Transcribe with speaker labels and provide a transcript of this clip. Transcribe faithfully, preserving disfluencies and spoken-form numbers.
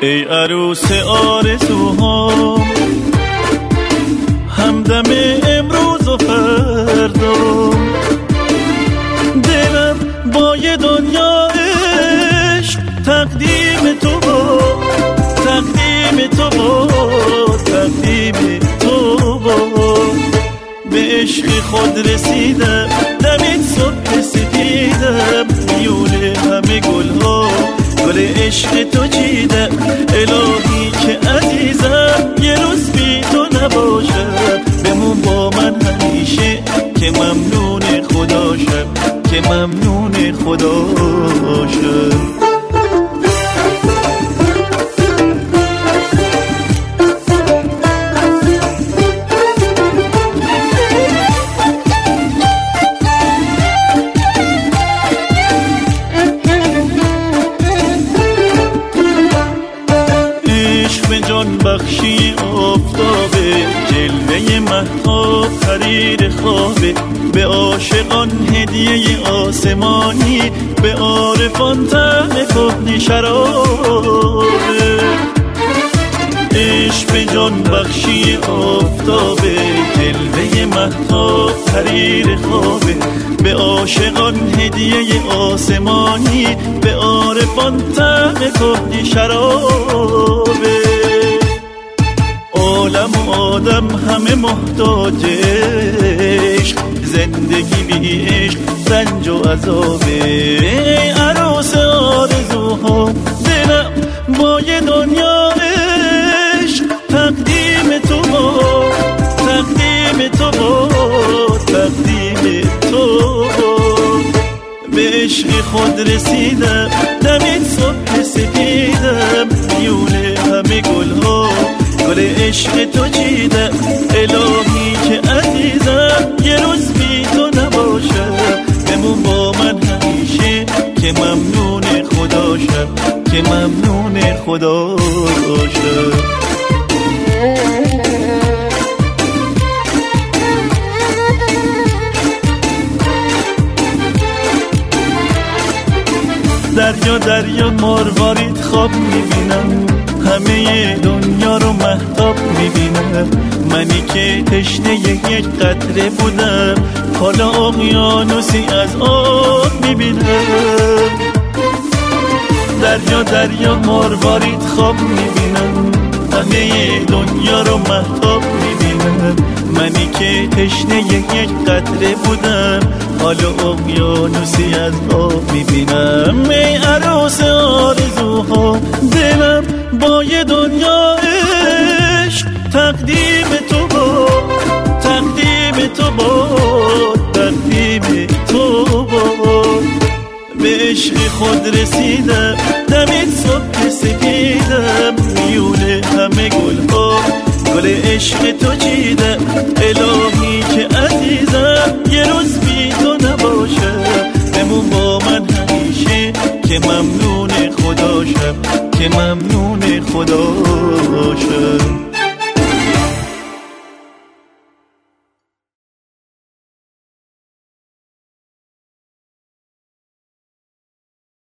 Speaker 1: ای عروس آرزوها، همدم امروز و فردا، دلم با یه دنیا عشق تقدیم تو با، تقدیم تو با، تقدیم تو با. به عشق خود رسیدم، دمید صبح سپیدم، میونه همه گلها گل عشق تو چیدم. الهی که عزیزم یه روز بی تو نباشم، بمون با من همیشه که ممنون خداشم، که ممنون خداشم. جان بخشی آفتابه، جلوه مهتاب حریر خوابه، به عاشقان هدیه آسمانی، به عارفان طعم کهنه شرابه. عشق جان بخشی آفتابه، جلوه مهتاب حریر خوابه، به عاشقان هدیه آسمانی، به عارفان طعم کهنه شرابه. عالم و آدم همه محتاج عشق، زندگی بی عشق رنج و عذابه. ای عروس آرزوها، دلم با یه دنیا عشق تقدیم تو با، تقدیم تو با، تقدیم تو با. به عشق خود رسیدم، دمید صبح سپیدم، میونه همه گلها گل عشق تو چیدم. الهی که عزیزم یه روز بی تو نباشم، بمون با من همیشه که ممنون خداشم، که ممنون خداشم. دریا دریا مروارید خواب میبینم، همه دنیا رو مهتاب میبینم. منی که تشنه یک قطره بودم، حالا اقیانوسی از آب میبینم. دریا دریا مروارید خواب میبینم، همه دنیا رو مهتاب میبینم. منی که تشنه یک قطره بودم، حالا اقیانوسی از آب میبینم. ای عروس آرزوها، دلم با یه دنیا عشق تقدیم تو با، تقدیم تو با، تقدیم تو با. به عشق خود رسیدم، دمید صبح سپیدم، میونه همه گلها گل عشق تو چیدم. الهی که عزیزم یه روز بی تو نباشم، بمون با من همیشه که ممنون خداشم، که ممنون خداشم.